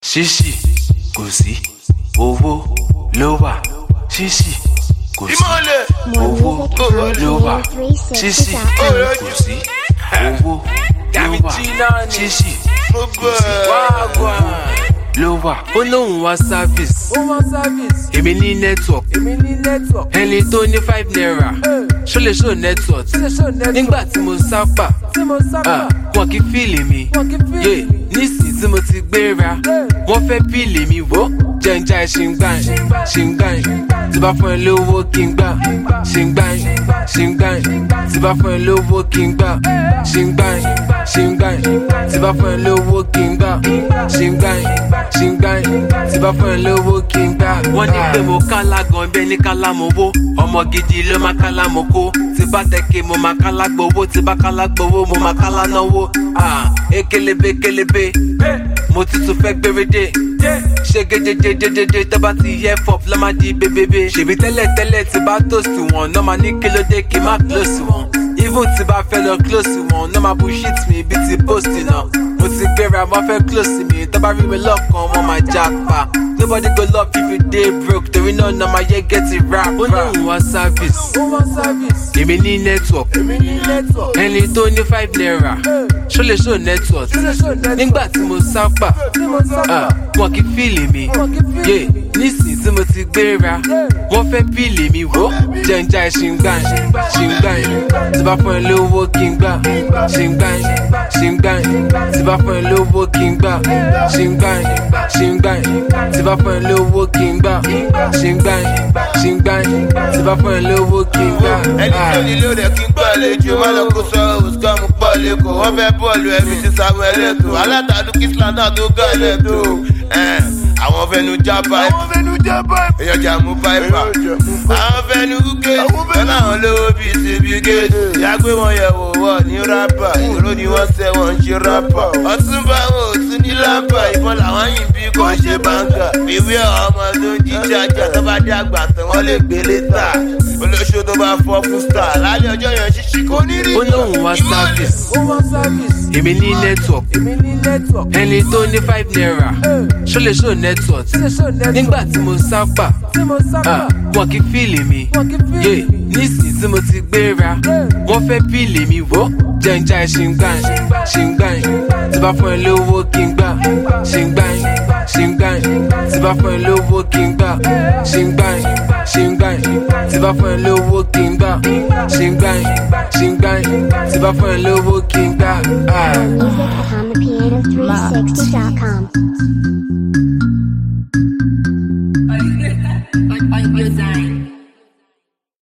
ṣíṣì kò sí owó ló wà ṣíṣì kò sí owó ló wà ṣíṣì kò sí owó ló wà ṣíṣì kò sí ló wà. Ó lóun wá service èmi ní network ẹni tó ní 5 naira ṣó lè show network nígbà tí mo sápà wọn kì í fíìlì mi nísìnyí tí mo ti gbéra wọ́n fẹ́ píìlì mi wò jẹ́njà ṣìngbàn tí bá fún ẹ lówó kí n gbà ṣìngbàn tí bá fún ẹ lówó kí n gbà ṣìngbàn tí bá fún ẹ lówó kí n gbà ṣìngbàn tí bá fún ẹ lówó kí n gbà. Wọ́n ní pé mo kálá gan bẹ́ẹ̀ ní kálá mo wó ọmọ gidi ló máa kálá mo kó tí bá tẹ̀kẹ́ mo máa kálá gbowó tí bá kálá gbowó mo máa kálá náwó. Ekelebe mo tuntun fẹ́ gbérédé ṣe gédédédédé tó bá ti yẹ fọ́p lọ́ máa di bébébé. Ṣèbí tẹ́lẹ̀ tí bá toast wọn náà máa ní kílódé kí n má close wọn even tí bá fẹ́ lọ close wọn náà máa bullshit mi bí ti post náà. Mo ti gbéra wọ́n fẹ́ close mi tó bá rí mi lọ́kàn wọ́n máa já pa. Nobody go love if you dey broke torí náà náà máa yẹ get it rap. Ó ní ìwà service èmi ní network ẹni tó ní 5 naira ṣó lè show network nígbà tí mo sápà wọn kì í fíìlì mi nísìnyí tí mo ti gbéra wọ́n fẹ́ píìlì mi wò jẹ́njà ṣìngbàn tí bá fún ẹ lówó kí n gbà ṣìngbàn tí bá fún ẹ lówó kí n gbà ṣìngbàn tí bá fún ẹ lówó kí n gbà ṣìngbàn tí bá fún ẹ lówó kí n gbà. Ẹni tó nílò rẹ̀ kí n gbọ́ àlejò má lọ kó sọ òsùkọ́ mu pọ̀ lẹ́kọ̀ọ́ wọ́n fẹ́ bọ́ọ̀lù ẹ̀mí ti Samuel Eto'o alátàdún Kisla náà tó gàlẹ̀ tó àwọn fẹnu jábá èèyàn jàmú báyìí àwọn fẹnu gúgé tọ́lá àwọn lówó bíi ti Bill Gates ìyá gbé wọn yẹ̀wò wọ̀ ní rápà ìró ni wọ́n sẹ́ wọ́n ń ṣe rápà ọtún bá wọn ò tún ní lápá ìbọn làwọn yìí bí kò ṣe báńkà ìwé ọmọ tó ń jíjà jà tó bá dé àgbà tán wọ́n lè gbé létà olóṣó tó bá fọ́ fún star lálẹ́ ọjọ́ yẹn ṣíṣí kò ní rí. Ó lóun wá service èmi ní network ẹni tó ní 5 naira ṣó lè show network nígbà tí mo sápà wọn kì í fíìlì mi nísìnyí tí mo ti gbéra wọ́n fẹ́ píìlì mi wò jẹ́njà ṣìngbàn tí bá fún ẹ lówó kí n gbà ṣìngbàn tí bá fún ẹ lówó kí n gbà ṣìngbàn tí bá fún ẹ lówó kí n gbà ṣìngbàn tí bá fún ẹ lówó kí n gbà. Music@HamaPiano360.com.